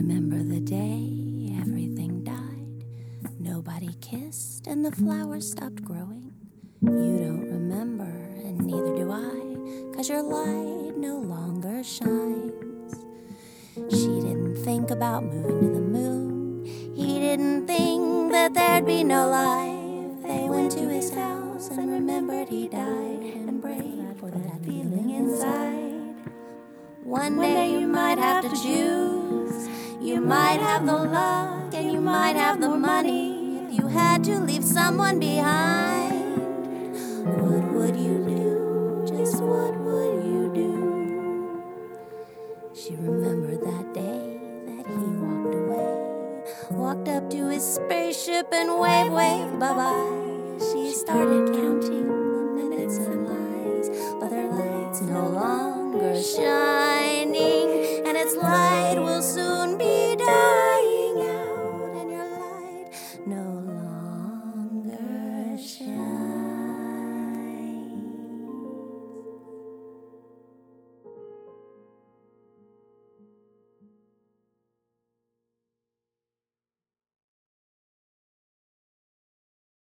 remember the day everything died. Nobody kissed and the flowers stopped growing. You don't remember, and neither do I, 'cause your light no longer shines. She didn't think about moving to the moon. He didn't think that there'd be no life. They went to his house and remembered he died, and prayed for that feeling inside. One day you might have to choose. You might have the luck and you might have the money. If you had to leave someone behind, what would you do? Just what would you do? She remembered that day that he walked away, walked up to his spaceship and wave, bye-bye. She started counting the minutes and lies, but their lights no longer shine.